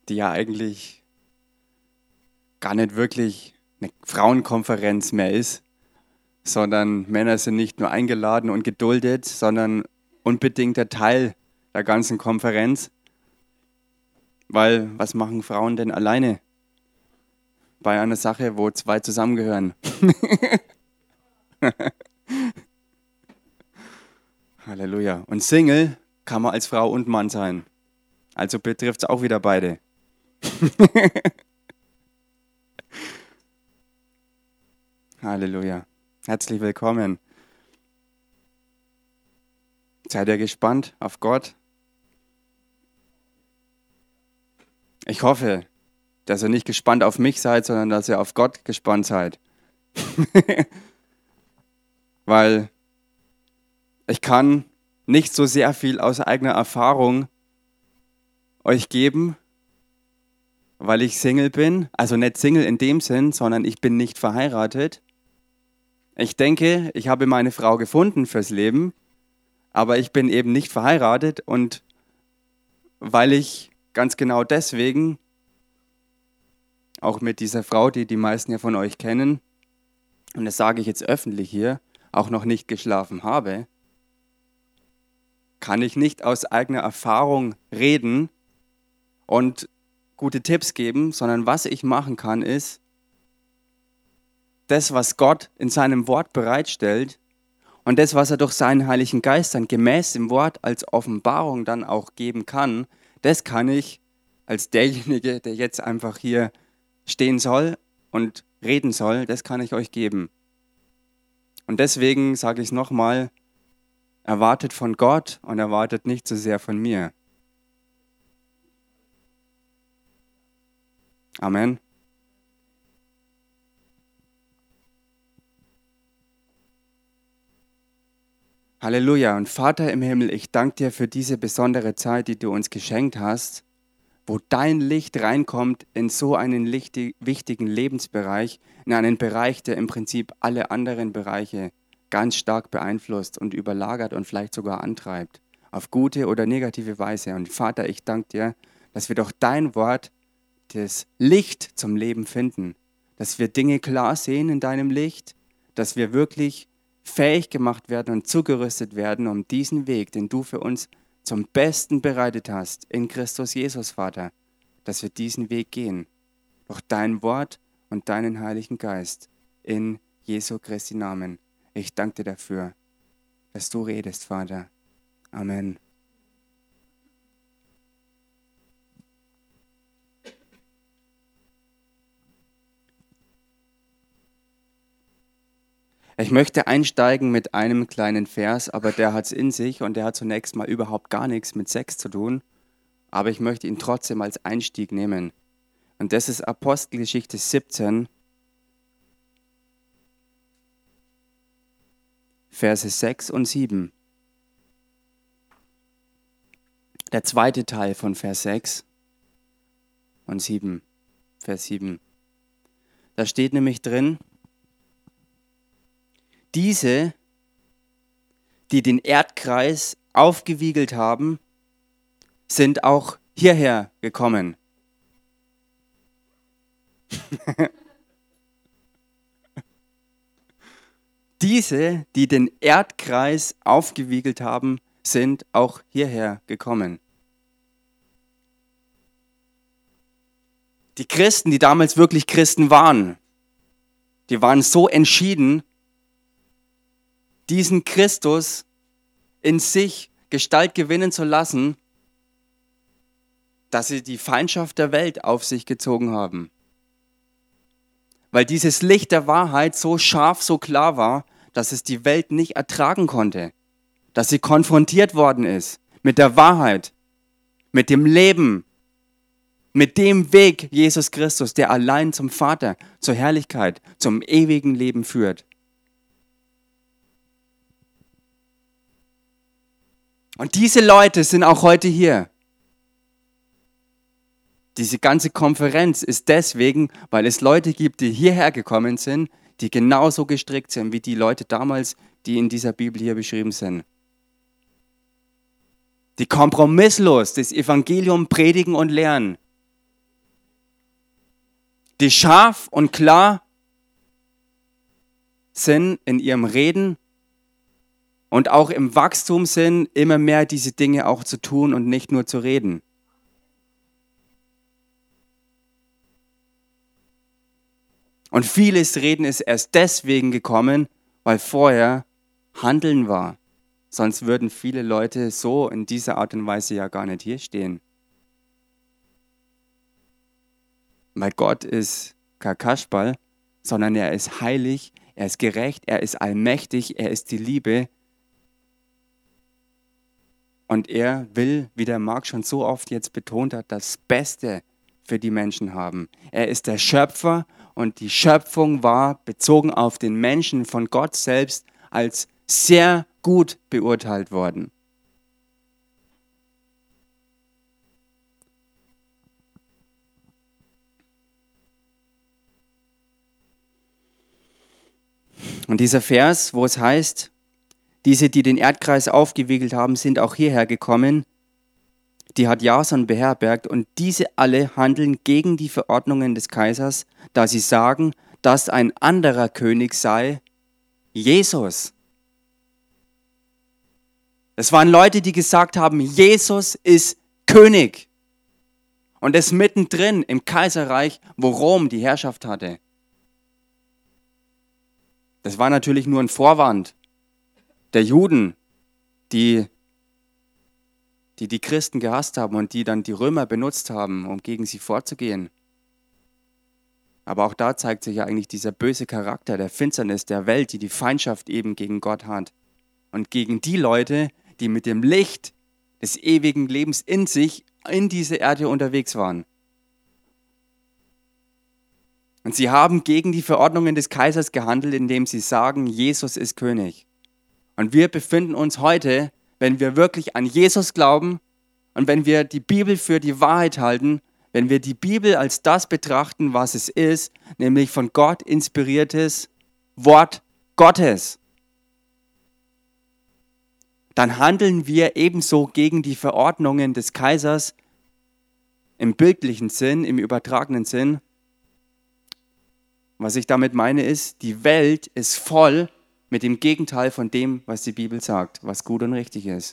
die ja eigentlich gar nicht wirklich eine Frauenkonferenz mehr ist, sondern Männer sind nicht nur eingeladen und geduldet, sondern unbedingter Teil der ganzen Konferenz. Weil was machen Frauen denn alleine bei einer Sache, wo zwei zusammengehören? Halleluja. Und Single kann man als Frau und Mann sein. Also betrifft es auch wieder beide. Halleluja. Herzlich willkommen. Seid ihr gespannt auf Gott? Ich hoffe, dass ihr nicht gespannt auf mich seid, sondern dass ihr auf Gott gespannt seid. Weil ich kann nicht so sehr viel aus eigener Erfahrung euch geben, weil ich Single bin. Also nicht Single in dem Sinn, sondern ich bin nicht verheiratet. Ich denke, ich habe meine Frau gefunden fürs Leben, aber ich bin eben nicht verheiratet und weil ich ganz genau deswegen, auch mit dieser Frau, die die meisten ja von euch kennen, und das sage ich jetzt öffentlich hier, auch noch nicht geschlafen habe, kann ich nicht aus eigener Erfahrung reden und gute Tipps geben, sondern was ich machen kann, ist, das, was Gott in seinem Wort bereitstellt und das, was er durch seinen Heiligen Geist dann gemäß dem Wort als Offenbarung dann auch geben kann, das kann ich als derjenige, der jetzt einfach hier stehen soll und reden soll, das kann ich euch geben. Und deswegen sage ich es nochmal, erwartet von Gott und erwartet nicht so sehr von mir. Amen. Halleluja. Und Vater im Himmel, ich danke dir für diese besondere Zeit, die du uns geschenkt hast, wo dein Licht reinkommt in so einen wichtigen Lebensbereich, in einen Bereich, der im Prinzip alle anderen Bereiche ganz stark beeinflusst und überlagert und vielleicht sogar antreibt, auf gute oder negative Weise. Und Vater, ich danke dir, dass wir durch dein Wort das Licht zum Leben finden, dass wir Dinge klar sehen in deinem Licht, dass wir wirklich fähig gemacht werden und zugerüstet werden, um diesen Weg, den du für uns zum Besten bereitet hast, in Christus Jesus, Vater, dass wir diesen Weg gehen, durch dein Wort und deinen Heiligen Geist, in Jesu Christi Namen. Ich danke dir dafür, dass du redest, Vater. Amen. Ich möchte einsteigen mit einem kleinen Vers, aber der hat es in sich und der hat zunächst mal überhaupt gar nichts mit Sex zu tun, aber ich möchte ihn trotzdem als Einstieg nehmen. Und das ist Apostelgeschichte 17, Verse 6 und 7. Der zweite Teil von Vers 6 und 7, Vers 7. Da steht nämlich drin, diese, die den Erdkreis aufgewiegelt haben, sind auch hierher gekommen. Diese, die den Erdkreis aufgewiegelt haben, sind auch hierher gekommen. Die Christen, die damals wirklich Christen waren, die waren so entschieden, diesen Christus in sich Gestalt gewinnen zu lassen, dass sie die Feindschaft der Welt auf sich gezogen haben. Weil dieses Licht der Wahrheit so scharf, so klar war, dass es die Welt nicht ertragen konnte. Dass sie konfrontiert worden ist mit der Wahrheit, mit dem Leben, mit dem Weg Jesus Christus, der allein zum Vater, zur Herrlichkeit, zum ewigen Leben führt. Und diese Leute sind auch heute hier. Diese ganze Konferenz ist deswegen, weil es Leute gibt, die hierher gekommen sind, die genauso gestrickt sind wie die Leute damals, die in dieser Bibel hier beschrieben sind. Die kompromisslos das Evangelium predigen und lehren. die scharf und klar sind in ihrem Reden und auch im Wachstum sind, immer mehr diese Dinge auch zu tun und nicht nur zu reden. Und vieles Reden ist erst deswegen gekommen, weil vorher Handeln war. Sonst würden viele Leute so in dieser Art und Weise ja gar nicht hier stehen. Weil Gott ist kein Kasperl, sondern er ist heilig, er ist gerecht, er ist allmächtig, er ist die Liebe. Und er will, wie der Marc schon so oft jetzt betont hat, das Beste für die Menschen haben. Er ist der Schöpfer und die Schöpfung war bezogen auf den Menschen von Gott selbst als sehr gut beurteilt worden. Und dieser Vers, wo es heißt, diese, die den Erdkreis aufgewiegelt haben, sind auch hierher gekommen, die hat Jason beherbergt und diese alle handeln gegen die Verordnungen des Kaisers, da sie sagen, dass ein anderer König sei, Jesus. Es waren Leute, die gesagt haben, Jesus ist König. Und das mittendrin im Kaiserreich, wo Rom die Herrschaft hatte. Das war natürlich nur ein Vorwand der Juden, die Christen gehasst haben und die dann die Römer benutzt haben, um gegen sie vorzugehen. Aber auch da zeigt sich ja eigentlich dieser böse Charakter der Finsternis der Welt, die die Feindschaft eben gegen Gott hat. Und gegen die Leute, die mit dem Licht des ewigen Lebens in sich in diese Erde unterwegs waren. Und sie haben gegen die Verordnungen des Kaisers gehandelt, indem sie sagen, Jesus ist König. Und wir befinden uns heute, wenn wir wirklich an Jesus glauben und wenn wir die Bibel für die Wahrheit halten, wenn wir die Bibel als das betrachten, was es ist, nämlich von Gott inspiriertes Wort Gottes, dann handeln wir ebenso gegen die Verordnungen des Kaisers im bildlichen Sinn, im übertragenen Sinn. Was ich damit meine ist, die Welt ist voll mit dem Gegenteil von dem, was die Bibel sagt, was gut und richtig ist.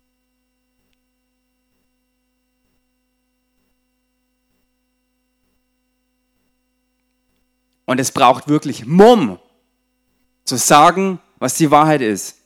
Und es braucht wirklich Mumm, zu sagen, was die Wahrheit ist.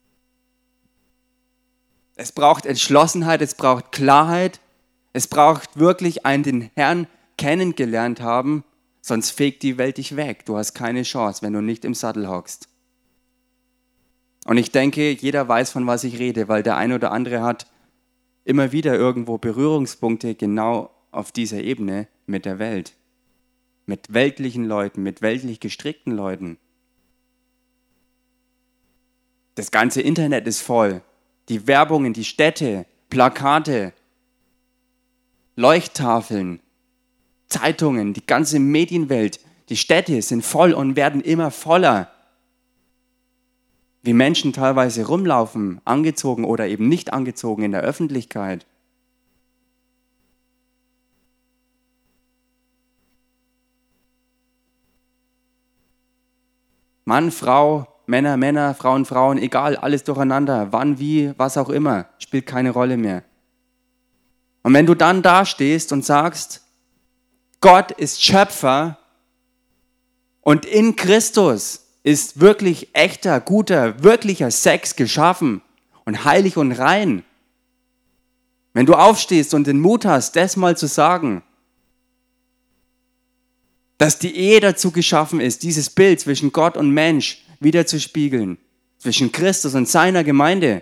Es braucht Entschlossenheit, es braucht Klarheit, es braucht wirklich einen den Herrn kennengelernt haben, sonst fegt die Welt dich weg. Du hast keine Chance, wenn du nicht im Sattel hockst. Und ich denke, jeder weiß, von was ich rede, weil der eine oder andere hat immer wieder irgendwo Berührungspunkte genau auf dieser Ebene mit der Welt. Mit weltlichen Leuten, mit weltlich gestrickten Leuten. Das ganze Internet ist voll. Die Werbungen, die Städte, Plakate, Leuchttafeln, Zeitungen, die ganze Medienwelt, die Städte sind voll und werden immer voller. Wie Menschen teilweise rumlaufen, angezogen oder eben nicht angezogen in der Öffentlichkeit. Mann, Frau, Männer, Männer, Frauen, Frauen, egal, alles durcheinander, wann, wie, was auch immer, spielt keine Rolle mehr. Und wenn du dann dastehst und sagst, Gott ist Schöpfer und in Christus ist wirklich echter, guter, wirklicher Sex geschaffen und heilig und rein. Wenn du aufstehst und den Mut hast, das mal zu sagen, dass die Ehe dazu geschaffen ist, dieses Bild zwischen Gott und Mensch wiederzuspiegeln, zwischen Christus und seiner Gemeinde,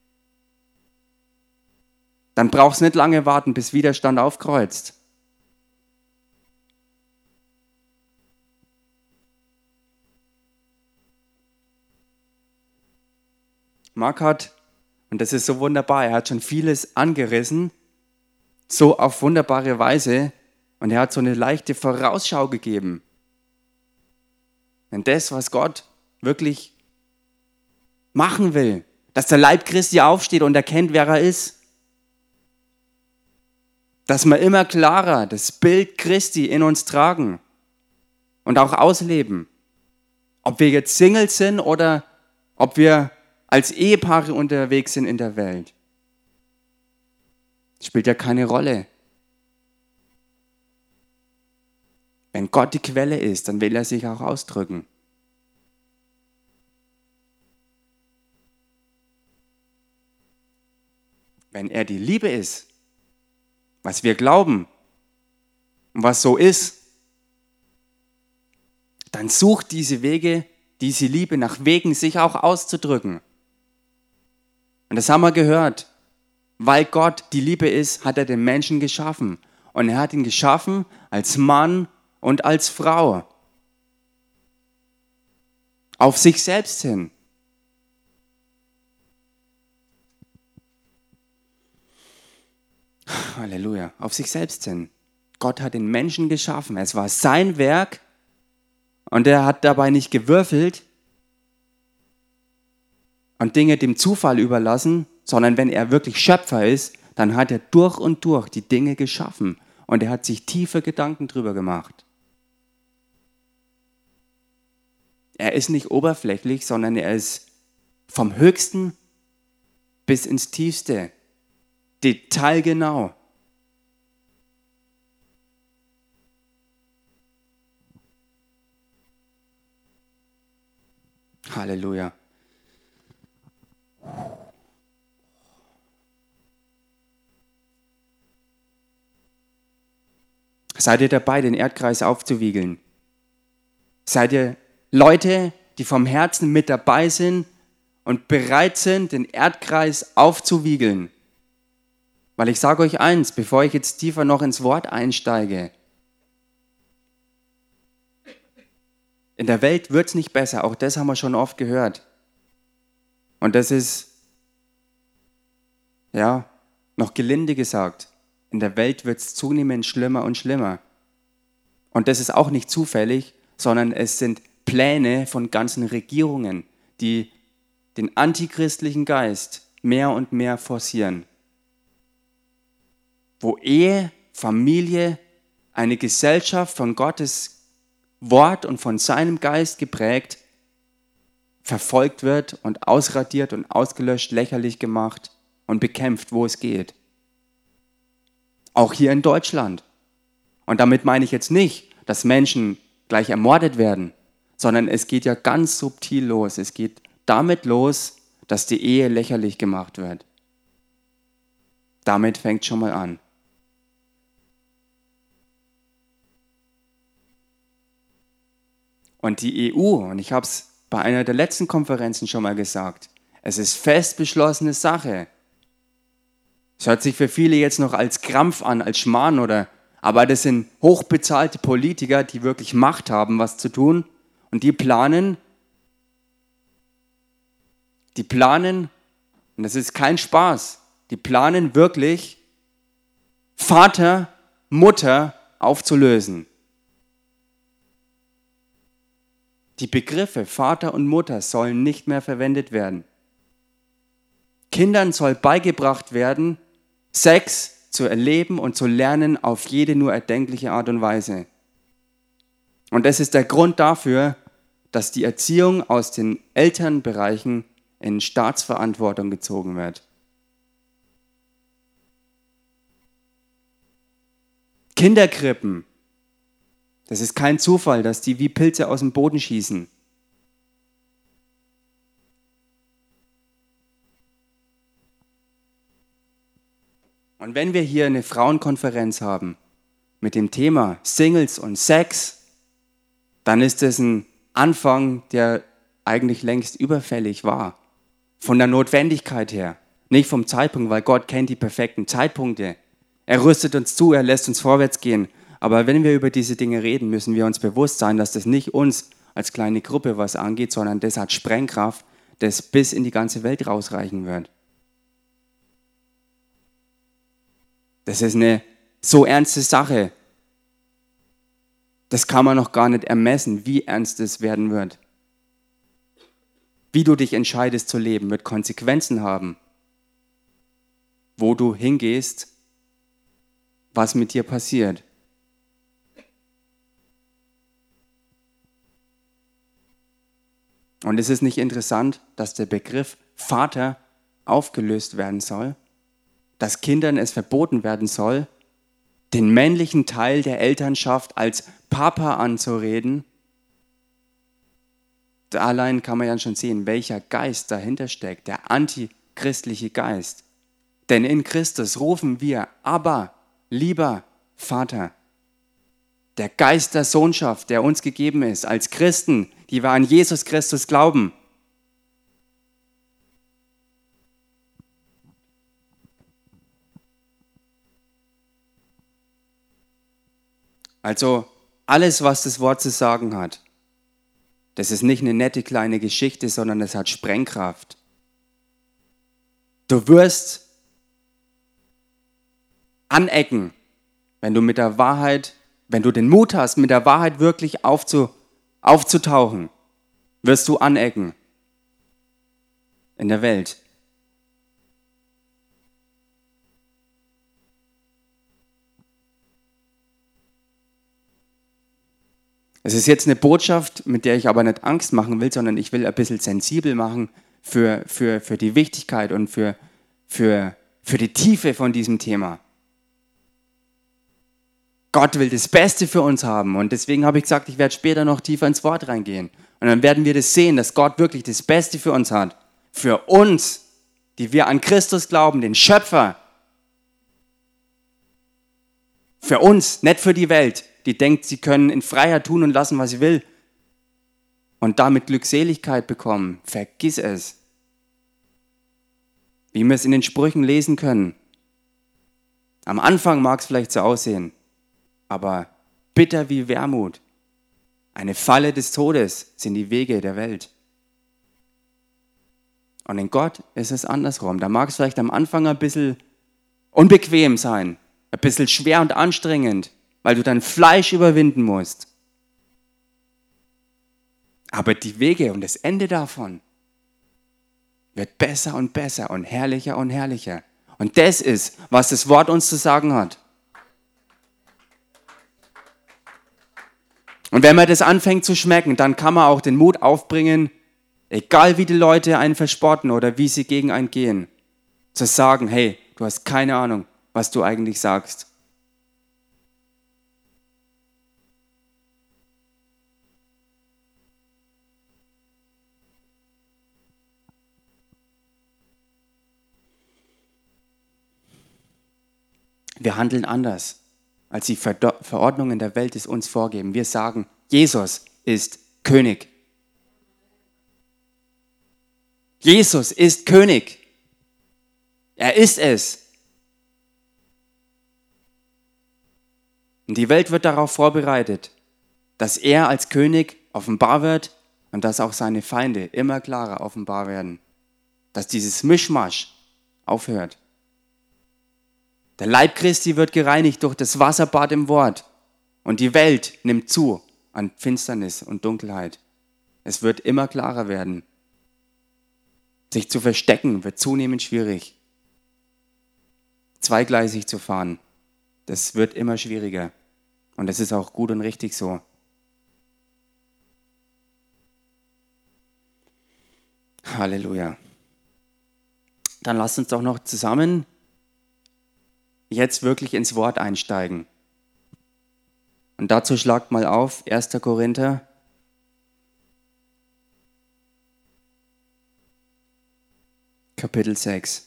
dann brauchst du nicht lange warten, bis Widerstand aufkreuzt. Marc hat, und das ist so wunderbar, er hat schon vieles angerissen, so auf wunderbare Weise, und er hat so eine leichte Vorausschau gegeben. Denn das, was Gott wirklich machen will, dass der Leib Christi aufsteht und erkennt, wer er ist, dass wir immer klarer das Bild Christi in uns tragen, und auch ausleben. Ob wir jetzt Singles sind oder ob wir als Ehepaare unterwegs sind in der Welt. Spielt ja keine Rolle. Wenn Gott die Quelle ist, dann will er sich auch ausdrücken. Wenn er die Liebe ist, was wir glauben und was so ist, dann sucht diese Wege, diese Liebe nach Wegen, sich auch auszudrücken. Und das haben wir gehört. Weil Gott die Liebe ist, hat er den Menschen geschaffen. Und er hat ihn geschaffen als Mann und als Frau. Auf sich selbst hin. Halleluja. Auf sich selbst hin. Gott hat den Menschen geschaffen. Es war sein Werk und er hat dabei nicht gewürfelt und Dinge dem Zufall überlassen, sondern wenn er wirklich Schöpfer ist, dann hat er durch und durch die Dinge geschaffen und er hat sich tiefe Gedanken drüber gemacht. Er ist nicht oberflächlich, sondern er ist vom Höchsten bis ins Tiefste, detailgenau. Halleluja. Seid ihr dabei, den Erdkreis aufzuwiegeln? Seid ihr Leute, die vom Herzen mit dabei sind und bereit sind, den Erdkreis aufzuwiegeln? Weil ich sage euch eins, bevor ich jetzt tiefer noch ins Wort einsteige, in der Welt wird es nicht besser, auch das haben wir schon oft gehört. Und das ist, ja, noch gelinde gesagt, in der Welt wird es zunehmend schlimmer und schlimmer. Und das ist auch nicht zufällig, sondern es sind Pläne von ganzen Regierungen, die den antichristlichen Geist mehr und mehr forcieren. Wo Ehe, Familie, eine Gesellschaft von Gottes Wort und von seinem Geist geprägt, verfolgt wird und ausradiert und ausgelöscht, lächerlich gemacht und bekämpft, wo es geht. Auch hier in Deutschland. Und damit meine ich jetzt nicht, dass Menschen gleich ermordet werden, sondern es geht ja ganz subtil los. Es geht damit los, dass die Ehe lächerlich gemacht wird. Damit fängt schon mal an. Und die EU, und ich habe es bei einer der letzten Konferenzen schon mal gesagt, es ist fest beschlossene Sache. Es hört sich für viele jetzt noch als Krampf an, als Schmarrn aber das sind hochbezahlte Politiker, die wirklich Macht haben, was zu tun. Und die planen, und das ist kein Spaß, die planen wirklich, Vater, Mutter aufzulösen. Die Begriffe Vater und Mutter sollen nicht mehr verwendet werden. Kindern soll beigebracht werden, Sex zu erleben und zu lernen auf jede nur erdenkliche Art und Weise. Und das ist der Grund dafür, dass die Erziehung aus den Elternbereichen in Staatsverantwortung gezogen wird. Kinderkrippen. Das ist kein Zufall, dass die wie Pilze aus dem Boden schießen. Und wenn wir hier eine Frauenkonferenz haben mit dem Thema Singles und Sex, dann ist das ein Anfang, der eigentlich längst überfällig war. Von der Notwendigkeit her, nicht vom Zeitpunkt, weil Gott kennt die perfekten Zeitpunkte. Er rüstet uns zu, er lässt uns vorwärts gehen. Aber wenn wir über diese Dinge reden, müssen wir uns bewusst sein, dass das nicht uns als kleine Gruppe was angeht, sondern das hat Sprengkraft, das bis in die ganze Welt rausreichen wird. Das ist eine so ernste Sache. Das kann man noch gar nicht ermessen, wie ernst es werden wird. Wie du dich entscheidest zu leben, wird Konsequenzen haben. Wo du hingehst, was mit dir passiert. Und ist es nicht interessant, dass der Begriff Vater aufgelöst werden soll? Dass Kindern es verboten werden soll, den männlichen Teil der Elternschaft als Papa anzureden? Da allein kann man ja schon sehen, welcher Geist dahinter steckt, der antichristliche Geist. Denn in Christus rufen wir, Abba, lieber Vater. Der Geist der Sohnschaft, der uns gegeben ist, als Christen, die wir an Jesus Christus glauben. Also alles, was das Wort zu sagen hat, das ist nicht eine nette kleine Geschichte, sondern es hat Sprengkraft. Du wirst anecken, wenn du mit der Wahrheit, wenn du den Mut hast, mit der Wahrheit wirklich aufzutauchen, wirst du anecken in der Welt. Es ist jetzt eine Botschaft, mit der ich aber nicht Angst machen will, sondern ich will ein bisschen sensibel machen für die Wichtigkeit und für die Tiefe von diesem Thema. Gott will das Beste für uns haben und deswegen habe ich gesagt, ich werde später noch tiefer ins Wort reingehen. Und dann werden wir das sehen, dass Gott wirklich das Beste für uns hat. Für uns, die wir an Christus glauben, den Schöpfer. Für uns, nicht für die Welt, die denkt, sie können in Freiheit tun und lassen, was sie will und damit Glückseligkeit bekommen. Vergiss es. Wie wir es in den Sprüchen lesen können. Am Anfang mag es vielleicht so aussehen, aber bitter wie Wermut. Eine Falle des Todes sind die Wege der Welt. Und in Gott ist es andersrum. Da mag es vielleicht am Anfang ein bisschen unbequem sein, ein bisschen schwer und anstrengend, weil du dein Fleisch überwinden musst. Aber die Wege und das Ende davon wird besser und besser und herrlicher und herrlicher. Und das ist, was das Wort uns zu sagen hat. Und wenn man das anfängt zu schmecken, dann kann man auch den Mut aufbringen, egal wie die Leute einen verspotten oder wie sie gegen einen gehen, zu sagen, hey, du hast keine Ahnung, was du eigentlich sagst. Wir handeln anders, als die Verordnungen der Welt es uns vorgeben. Wir sagen, Jesus ist König. Jesus ist König. Er ist es. Und die Welt wird darauf vorbereitet, dass er als König offenbar wird und dass auch seine Feinde immer klarer offenbar werden. Dass dieses Mischmasch aufhört. Der Leib Christi wird gereinigt durch das Wasserbad im Wort. Und die Welt nimmt zu an Finsternis und Dunkelheit. Es wird immer klarer werden. Sich zu verstecken wird zunehmend schwierig. Zweigleisig zu fahren, das wird immer schwieriger. Und das ist auch gut und richtig so. Halleluja. Dann lasst uns doch noch zusammen jetzt wirklich ins Wort einsteigen. Und dazu schlagt mal auf 1. Korinther Kapitel 6.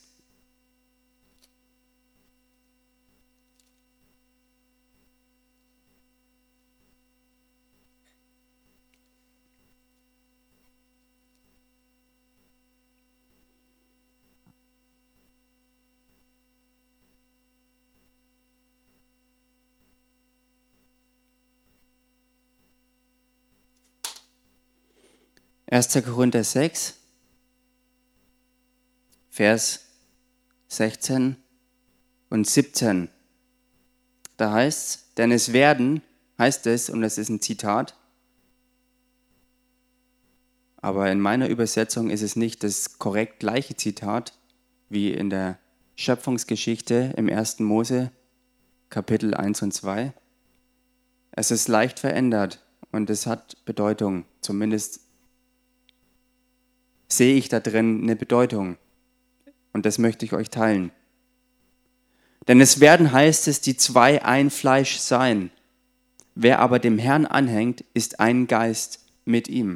Erster Korinther 6, Vers 16 und 17. Da heißt es, denn es werden, heißt es, und das ist ein Zitat, aber in meiner Übersetzung ist es nicht das korrekt gleiche Zitat wie in der Schöpfungsgeschichte im 1. Mose, Kapitel 1 und 2. Es ist leicht verändert und es hat Bedeutung, zumindest sehe ich da drin eine Bedeutung. Und das möchte ich euch teilen. Denn es werden, heißt es, die zwei ein Fleisch sein. Wer aber dem Herrn anhängt, ist ein Geist mit ihm.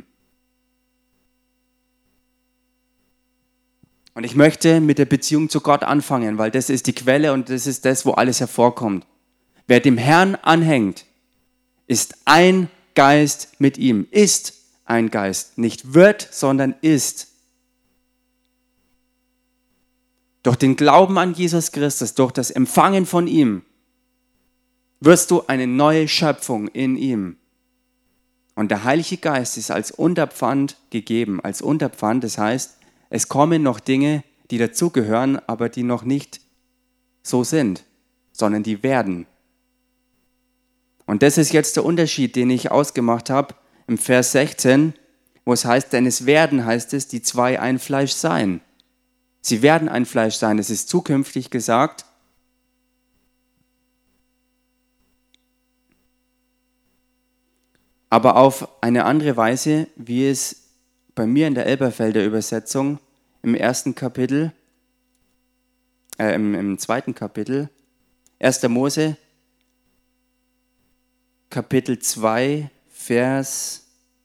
Und ich möchte mit der Beziehung zu Gott anfangen, weil das ist die Quelle und das ist das, wo alles hervorkommt. Wer dem Herrn anhängt, ist ein Geist mit ihm, ist ein Geist. Nicht wird, sondern ist. Durch den Glauben an Jesus Christus, durch das Empfangen von ihm, wirst du eine neue Schöpfung in ihm. Und der Heilige Geist ist als Unterpfand gegeben. Als Unterpfand, das heißt, es kommen noch Dinge, die dazugehören, aber die noch nicht so sind, sondern die werden. Und das ist jetzt der Unterschied, den ich ausgemacht habe im Vers 16, wo es heißt, denn es werden, heißt es, die zwei ein Fleisch sein. Sie werden ein Fleisch sein. Es ist zukünftig gesagt. Aber auf eine andere Weise, wie es bei mir in der Elberfelder Übersetzung im zweiten Kapitel, 1. Mose, Kapitel 2, Vers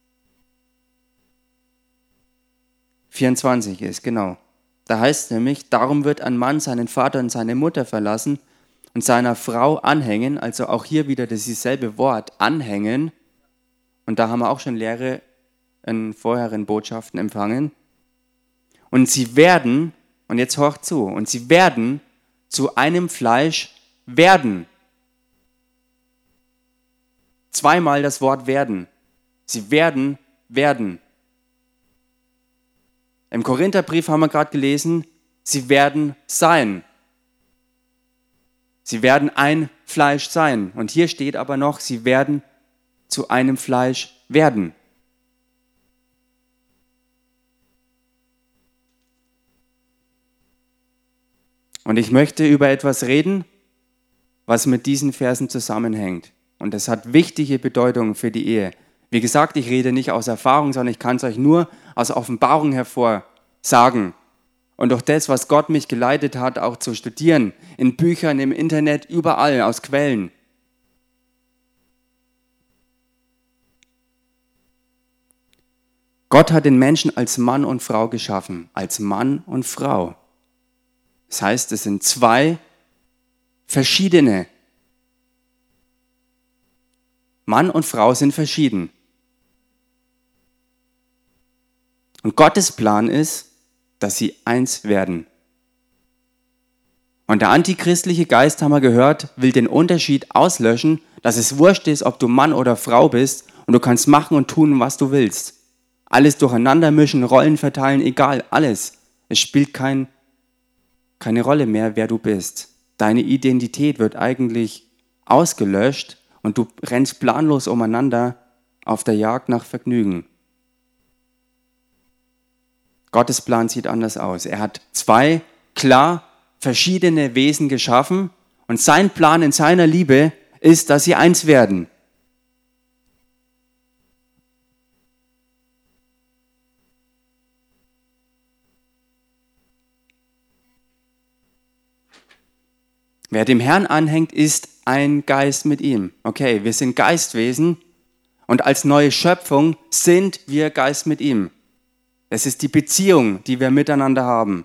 24 ist, genau. Da heißt es nämlich, darum wird ein Mann seinen Vater und seine Mutter verlassen und seiner Frau anhängen, also auch hier wieder dasselbe Wort, anhängen. Und da haben wir auch schon Lehre in vorherigen Botschaften empfangen. Und sie werden, und jetzt horcht zu, und sie werden zu einem Fleisch werden. Zweimal das Wort werden. Sie werden werden. Im Korintherbrief haben wir gerade gelesen, sie werden sein. Sie werden ein Fleisch sein. Und hier steht aber noch, sie werden zu einem Fleisch werden. Und ich möchte über etwas reden, was mit diesen Versen zusammenhängt. Und das hat wichtige Bedeutung für die Ehe. Wie gesagt, ich rede nicht aus Erfahrung, sondern ich kann es euch nur aus Offenbarung hervor sagen. Und durch das, was Gott mich geleitet hat, auch zu studieren, in Büchern, im Internet, überall, aus Quellen. Gott hat den Menschen als Mann und Frau geschaffen, als Mann und Frau. Das heißt, es sind zwei verschiedene. Mann und Frau sind verschieden. Und Gottes Plan ist, dass sie eins werden. Und der antichristliche Geist, haben wir gehört, will den Unterschied auslöschen, dass es wurscht ist, ob du Mann oder Frau bist und du kannst machen und tun, was du willst. Alles durcheinander mischen, Rollen verteilen, egal, alles. Es spielt keine Rolle mehr, wer du bist. Deine Identität wird eigentlich ausgelöscht und du rennst planlos umeinander auf der Jagd nach Vergnügen. Gottes Plan sieht anders aus. Er hat zwei klar verschiedene Wesen geschaffen und sein Plan in seiner Liebe ist, dass sie eins werden. Wer dem Herrn anhängt, ist ein Geist mit ihm. Okay, wir sind Geistwesen und als neue Schöpfung sind wir Geist mit ihm. Es ist die Beziehung, die wir miteinander haben.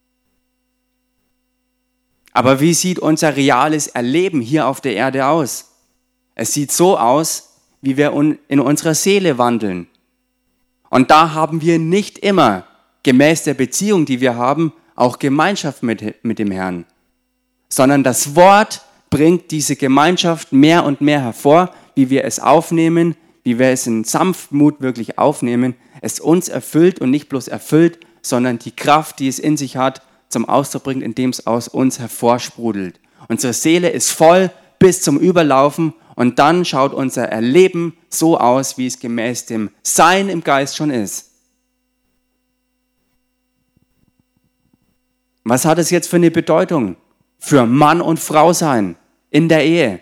Aber wie sieht unser reales Erleben hier auf der Erde aus? Es sieht so aus, wie wir in unserer Seele wandeln. Und da haben wir nicht immer, gemäß der Beziehung, die wir haben, auch Gemeinschaft mit dem Herrn. Sondern das Wort bringt diese Gemeinschaft mehr und mehr hervor, wie wir es aufnehmen, wie wir es in Sanftmut wirklich aufnehmen, es uns erfüllt und nicht bloß erfüllt, sondern die Kraft, die es in sich hat, zum Ausdruck bringt, indem es aus uns hervorsprudelt. Unsere Seele ist voll bis zum Überlaufen und dann schaut unser Erleben so aus, wie es gemäß dem Sein im Geist schon ist. Was hat es jetzt für eine Bedeutung für Mann und Frau sein in der Ehe?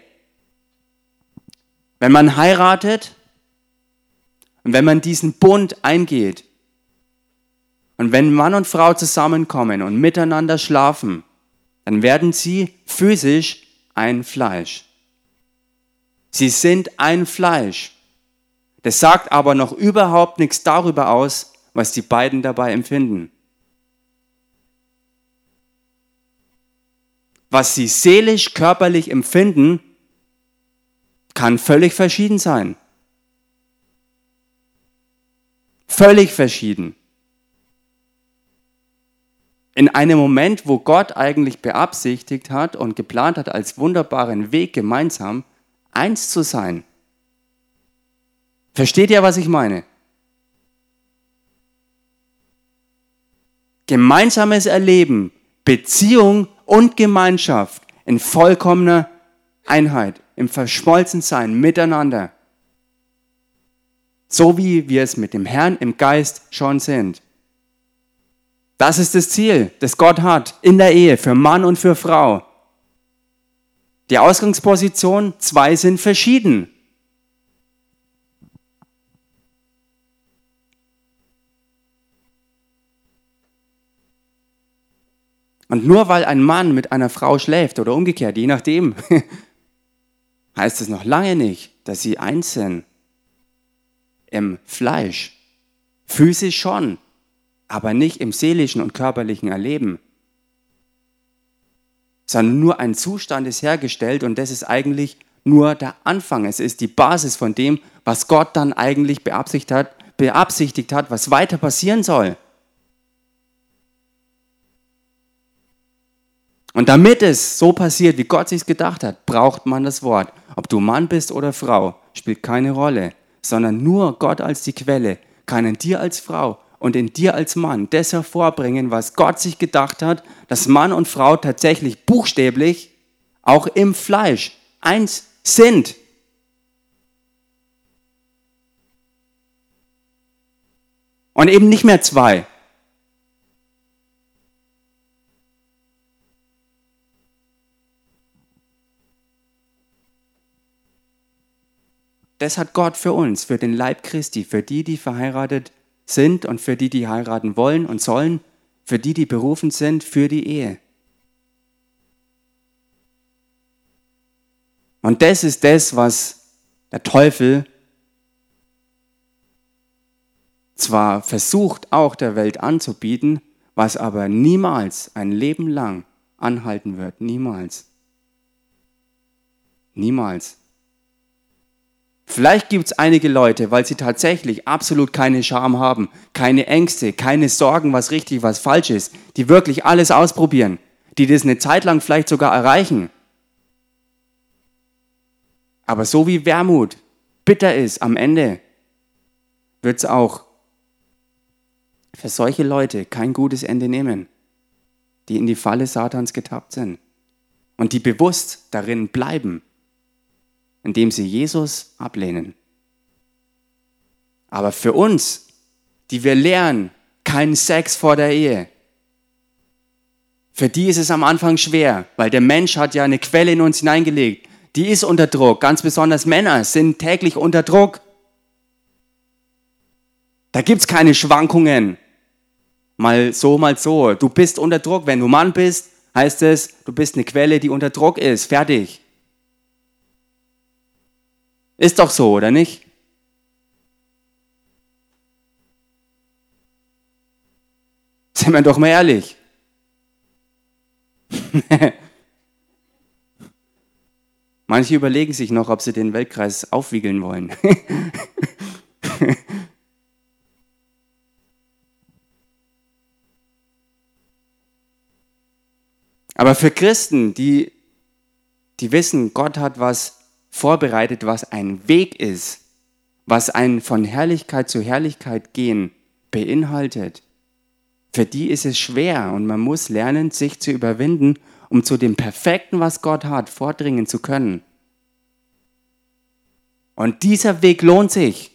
Wenn man heiratet und wenn man diesen Bund eingeht, Und wenn Mann und Frau zusammenkommen und miteinander schlafen, dann werden sie physisch ein Fleisch. Sie sind ein Fleisch. Das sagt aber noch überhaupt nichts darüber aus, was die beiden dabei empfinden. Was sie seelisch, körperlich empfinden, kann völlig verschieden sein. Völlig verschieden. In einem Moment, wo Gott eigentlich beabsichtigt hat und geplant hat, als wunderbaren Weg gemeinsam eins zu sein. Versteht ihr, was ich meine? Gemeinsames Erleben, Beziehung und Gemeinschaft in vollkommener Einheit, im Verschmolzensein miteinander. So wie wir es mit dem Herrn im Geist schon sind. Das ist das Ziel, das Gott hat in der Ehe für Mann und für Frau. Die Ausgangsposition, 2 sind verschieden. Und nur weil ein Mann mit einer Frau schläft oder umgekehrt, je nachdem, heißt es noch lange nicht, dass sie eins sind. Im Fleisch. Physisch schon, aber nicht im seelischen und körperlichen Erleben. Sondern nur ein Zustand ist hergestellt und das ist eigentlich nur der Anfang. Es ist die Basis von dem, was Gott dann eigentlich beabsichtigt hat, was weiter passieren soll. Und damit es so passiert, wie Gott sich's gedacht hat, braucht man das Wort. Ob du Mann bist oder Frau, spielt keine Rolle, sondern nur Gott als die Quelle kann in dir als Frau und in dir als Mann das hervorbringen, was Gott sich gedacht hat, dass Mann und Frau tatsächlich buchstäblich auch im Fleisch eins sind. Und eben nicht mehr 2. Das hat Gott für uns, für den Leib Christi, für die, die verheiratet sind und für die, die heiraten wollen und sollen, für die, die berufen sind, für die Ehe. Und das ist das, was der Teufel zwar versucht, auch der Welt anzubieten, was aber niemals ein Leben lang anhalten wird. Niemals. Niemals. Vielleicht gibt es einige Leute, weil sie tatsächlich absolut keine Scham haben, keine Ängste, keine Sorgen, was richtig, was falsch ist, die wirklich alles ausprobieren, die das eine Zeit lang vielleicht sogar erreichen. Aber so wie Wermut bitter ist am Ende, wird es auch für solche Leute kein gutes Ende nehmen, die in die Falle Satans getappt sind und die bewusst darin bleiben, indem sie Jesus ablehnen. Aber für uns, die wir lernen, keinen Sex vor der Ehe, für die ist es am Anfang schwer, weil der Mensch hat ja eine Quelle in uns hineingelegt. Die ist unter Druck, ganz besonders Männer sind täglich unter Druck. Da gibt es keine Schwankungen. Mal so, mal so. Du bist unter Druck. Wenn du Mann bist, heißt es, du bist eine Quelle, die unter Druck ist. Fertig. Ist doch so, oder nicht? Sind wir doch mal ehrlich. Manche überlegen sich noch, ob sie den Weltkreis aufwiegeln wollen. Aber für Christen, die wissen, Gott hat was vorbereitet, was ein Weg ist, was ein von Herrlichkeit zu Herrlichkeit gehen beinhaltet. Für die ist es schwer und man muss lernen, sich zu überwinden, um zu dem Perfekten, was Gott hat, vordringen zu können. Und dieser Weg lohnt sich.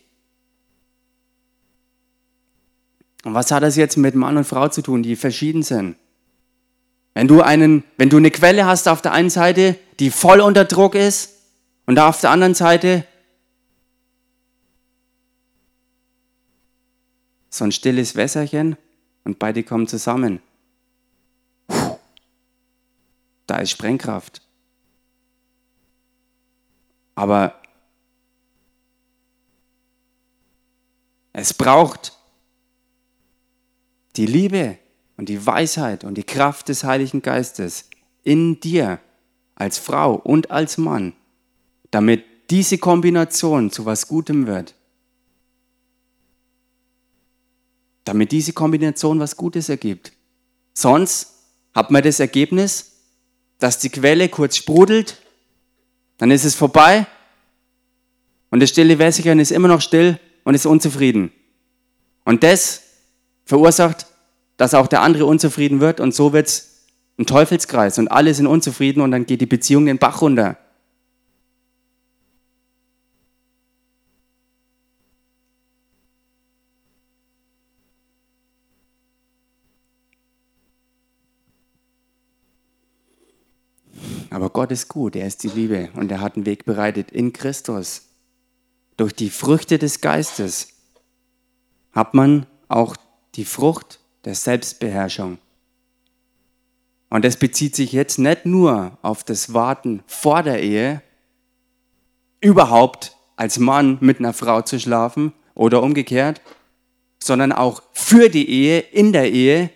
Und was hat das jetzt mit Mann und Frau zu tun, die verschieden sind? Wenn du eine Quelle hast auf der einen Seite, die voll unter Druck ist, und auf der anderen Seite so ein stilles Wässerchen, und beide kommen zusammen. Da ist Sprengkraft. Aber es braucht die Liebe und die Weisheit und die Kraft des Heiligen Geistes in dir als Frau und als Mann, damit diese Kombination zu was Gutem wird. Damit diese Kombination was Gutes ergibt. Sonst hat man das Ergebnis, dass die Quelle kurz sprudelt, dann ist es vorbei und das stille Wässerchen ist immer noch still und ist unzufrieden. Und das verursacht, dass auch der andere unzufrieden wird und so wird es ein Teufelskreis und alle sind unzufrieden und dann geht die Beziehung den Bach runter. Aber Gott ist gut, er ist die Liebe und er hat einen Weg bereitet in Christus. Durch die Früchte des Geistes hat man auch die Frucht der Selbstbeherrschung. Und das bezieht sich jetzt nicht nur auf das Warten vor der Ehe, überhaupt als Mann mit einer Frau zu schlafen oder umgekehrt, sondern auch für die Ehe, in der Ehe,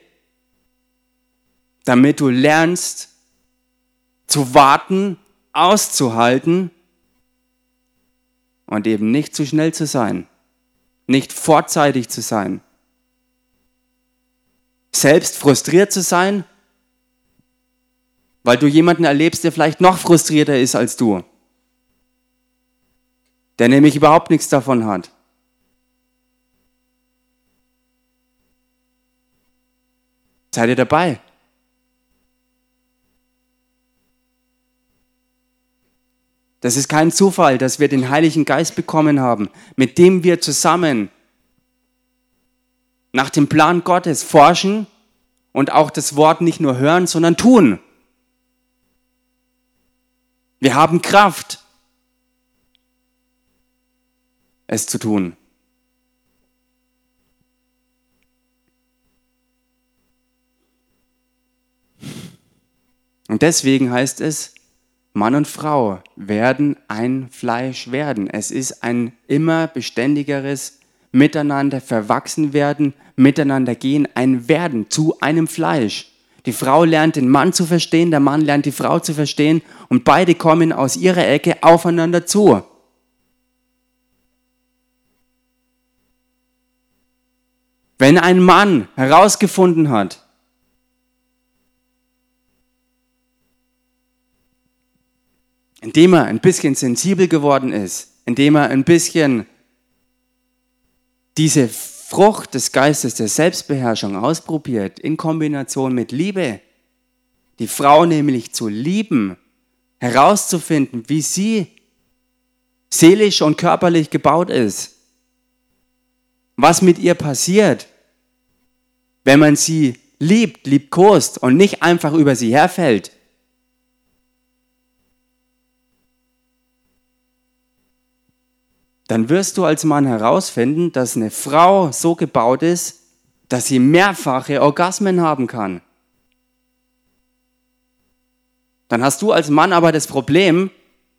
damit du lernst, zu warten, auszuhalten und eben nicht zu schnell zu sein, nicht vorzeitig zu sein, selbst frustriert zu sein, weil du jemanden erlebst, der vielleicht noch frustrierter ist als du, der nämlich überhaupt nichts davon hat. Seid ihr dabei? Das ist kein Zufall, dass wir den Heiligen Geist bekommen haben, mit dem wir zusammen nach dem Plan Gottes forschen und auch das Wort nicht nur hören, sondern tun. Wir haben Kraft, es zu tun. Und deswegen heißt es, Mann und Frau werden ein Fleisch werden. Es ist ein immer beständigeres Miteinander verwachsen werden, miteinander gehen, ein Werden zu einem Fleisch. Die Frau lernt den Mann zu verstehen, der Mann lernt die Frau zu verstehen und beide kommen aus ihrer Ecke aufeinander zu. Wenn ein Mann herausgefunden hat, indem er ein bisschen sensibel geworden ist, indem er ein bisschen diese Frucht des Geistes der Selbstbeherrschung ausprobiert, in Kombination mit Liebe, die Frau nämlich zu lieben, herauszufinden, wie sie seelisch und körperlich gebaut ist, was mit ihr passiert, wenn man sie liebt, liebkost und nicht einfach über sie herfällt. Dann wirst du als Mann herausfinden, dass eine Frau so gebaut ist, dass sie mehrfache Orgasmen haben kann. Dann hast du als Mann aber das Problem,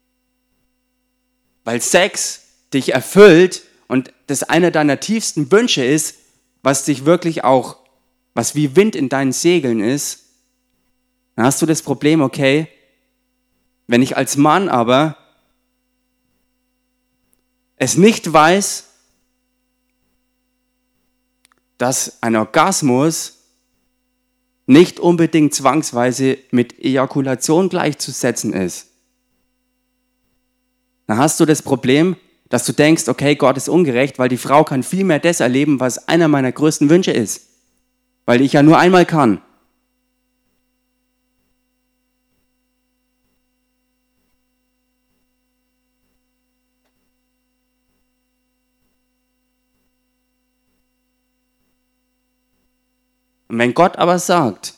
weil Sex dich erfüllt und das einer deiner tiefsten Wünsche ist, was dich wirklich auch, was wie Wind in deinen Segeln ist, dann hast du das Problem, okay, wenn ich als Mann aber es nicht weiß, dass ein Orgasmus nicht unbedingt zwangsweise mit Ejakulation gleichzusetzen ist. Dann hast du das Problem, dass du denkst, okay, Gott ist ungerecht, weil die Frau kann viel mehr das erleben, was einer meiner größten Wünsche ist. Weil ich ja nur einmal kann. Und wenn Gott aber sagt,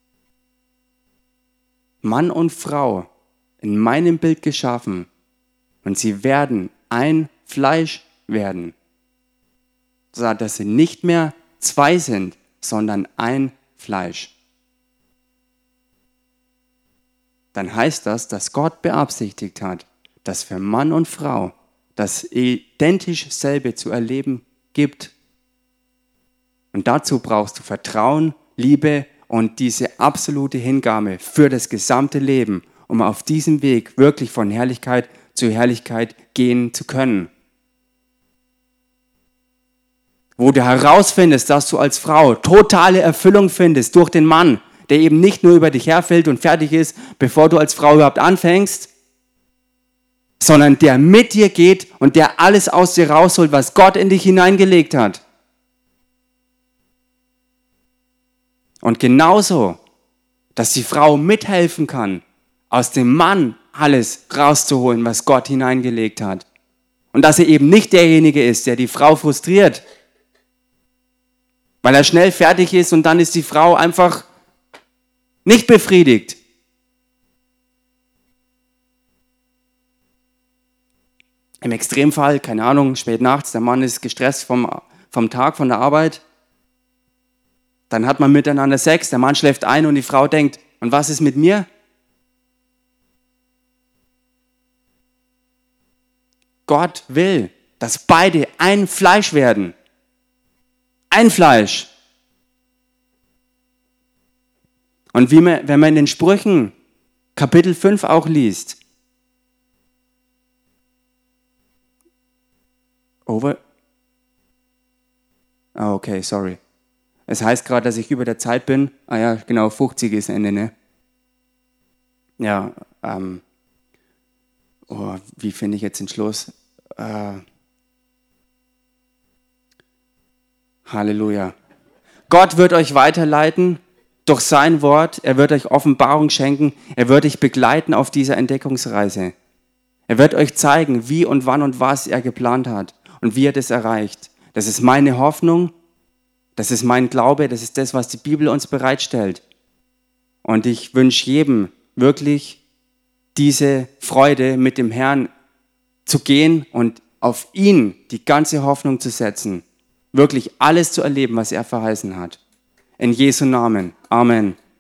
Mann und Frau in meinem Bild geschaffen und sie werden ein Fleisch werden, so dass sie nicht mehr zwei sind, sondern ein Fleisch. Dann heißt das, dass Gott beabsichtigt hat, dass für Mann und Frau das identisch selbe zu erleben gibt. Und dazu brauchst du Vertrauen, Liebe und diese absolute Hingabe für das gesamte Leben, um auf diesem Weg wirklich von Herrlichkeit zu Herrlichkeit gehen zu können. Wo du herausfindest, dass du als Frau totale Erfüllung findest durch den Mann, der eben nicht nur über dich herfällt und fertig ist, bevor du als Frau überhaupt anfängst, sondern der mit dir geht und der alles aus dir rausholt, was Gott in dich hineingelegt hat. Und genauso, dass die Frau mithelfen kann, aus dem Mann alles rauszuholen, was Gott hineingelegt hat. Und dass er eben nicht derjenige ist, der die Frau frustriert, weil er schnell fertig ist und dann ist die Frau einfach nicht befriedigt. Im Extremfall, keine Ahnung, spät nachts, der Mann ist gestresst vom Tag, von der Arbeit. Dann hat man miteinander Sex, der Mann schläft ein und die Frau denkt, und was ist mit mir? Gott will, dass beide ein Fleisch werden. Ein Fleisch. Und wenn man in den Sprüchen Kapitel 5 auch liest, okay, sorry. Es heißt gerade, dass ich über der Zeit bin. Ah ja, genau, 50 ist Ende, ne? Ja, wie finde ich jetzt den Schluss? Halleluja. Gott wird euch weiterleiten durch sein Wort. Er wird euch Offenbarung schenken. Er wird euch begleiten auf dieser Entdeckungsreise. Er wird euch zeigen, wie und wann und was er geplant hat und wie er das erreicht. Das ist meine Hoffnung. Das ist mein Glaube. Das ist das, was die Bibel uns bereitstellt. Und ich wünsche jedem wirklich diese Freude, mit dem Herrn zu gehen und auf ihn die ganze Hoffnung zu setzen. Wirklich alles zu erleben, was er verheißen hat. In Jesu Namen. Amen.